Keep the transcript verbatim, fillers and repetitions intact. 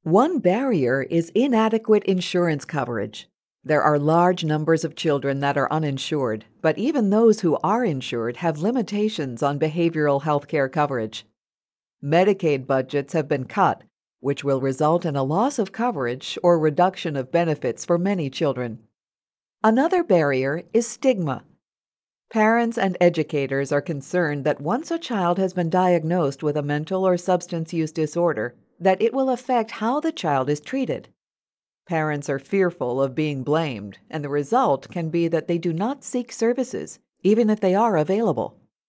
One barrier is inadequate insurance coverage. There are large numbers of children that are uninsured, but even those who are insured have limitations on behavioral health care coverage. Medicaid budgets have been cut, which will result in a loss of coverage or reduction of benefits for many children. Another barrier is stigma. Parents and educators are concerned that once a child has been diagnosed with a mental or substance use disorder, that it will affect how the child is treated. Parents are fearful of being blamed, and the result can be that they do not seek services, even if they are available.